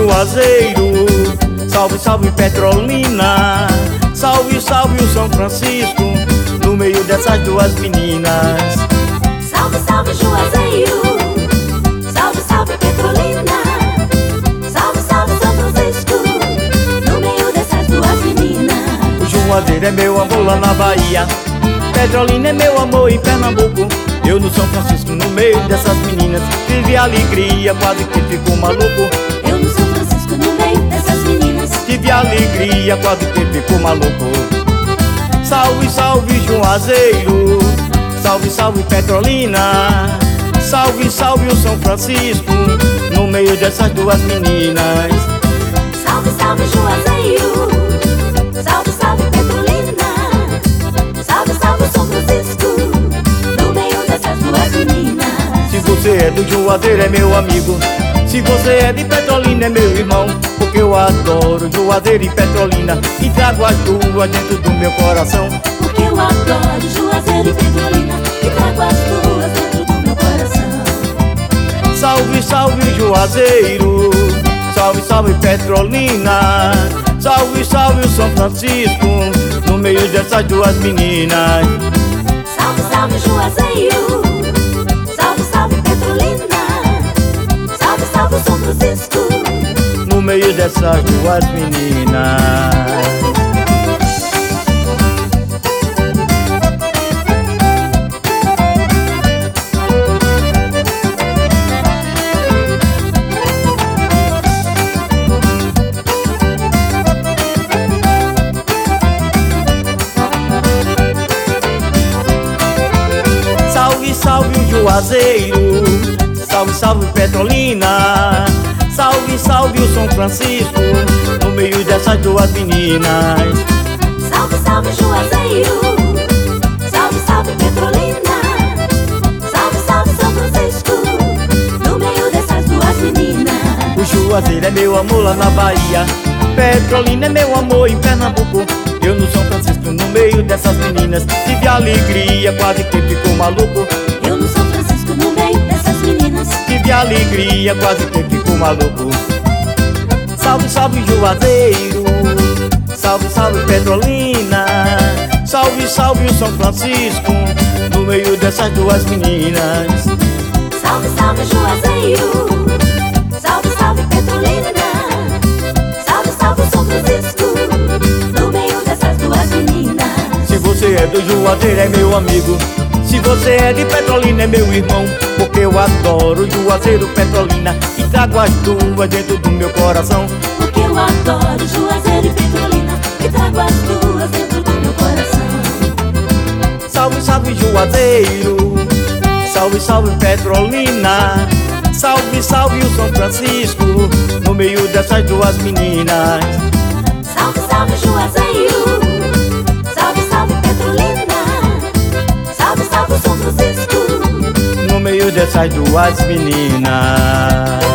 Juazeiro, salve, salve Petrolina, salve, salve o São Francisco, no meio dessas duas meninas. Salve, salve Juazeiro, salve, salve Petrolina, salve, salve São Francisco, no meio dessas duas meninas. O Juazeiro é meu amor lá na Bahia, Petrolina é meu amor em Pernambuco. Eu no São Francisco, no meio dessas meninas, tive alegria, quase que fico maluco. Eu no São Francisco, no meio dessas meninas, tive alegria, quase que fico maluco. Salve, salve Juazeiro, salve, salve Petrolina, salve, salve o São Francisco, no meio dessas duas meninas. salve, salve Juazeiro, salve, salve Petrolina, salve, salve São Francisco, no meio dessas duas meninas. Se você é do Juazeiro é meu amigo, se você é de Petrolina é meu irmão, porque eu adoro Juazeiro e Petrolina e trago as duas dentro do meu coração. Porque eu adoro Juazeiro e Petrolina e trago as duas dentro do meu coração. Salve, salve Juazeiro, salve, salve Petrolina, salve, salve o São Francisco, no meio dessas duas meninas. Salve, salve Juazeiro, salve, salve Petrolina, salve, salve o São Francisco, No meio dessas duas meninas. Salve, salve o Juazeiro, salve, salve Petrolina, salve, salve o São Francisco, no meio dessas duas meninas. salve, salve Juazeiro, salve, salve Petrolina, salve, salve São Francisco, no meio dessas duas meninas. O Juazeiro é meu amor lá na Bahia, Petrolina é meu amor em Pernambuco. Eu no São Francisco, no meio dessas meninas, tive alegria, quase que ficou maluco. Eu no São Francisco, no meio dessas meninas, Tive alegria, quase que ficou maluco. Salve, salve Juazeiro, salve, salve Petrolina, salve, salve o São Francisco, no meio dessas duas meninas. salve, salve Juazeiro, salve, salve Petrolina, salve, salve São Francisco, no meio dessas duas meninas. Se você é do Juazeiro é meu amigo, se você é de Petrolina é meu irmão, porque eu adoro Juazeiro, Petrolina e trago as duas dentro do meu coração. Porque eu adoro Juazeiro e Petrolina e trago as duas dentro do meu coração. Salve, salve Juazeiro, salve, salve Petrolina, salve, salve o São Francisco, no meio dessas duas meninas. Salve, salve Juazeiro, salve, salve Petrolina, salve, salve São Francisco, No meio dessas duas meninas.